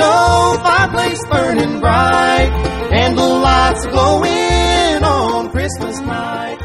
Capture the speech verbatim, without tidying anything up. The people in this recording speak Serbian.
snow, fireplace burning bright, candle lights glowing on Christmas night.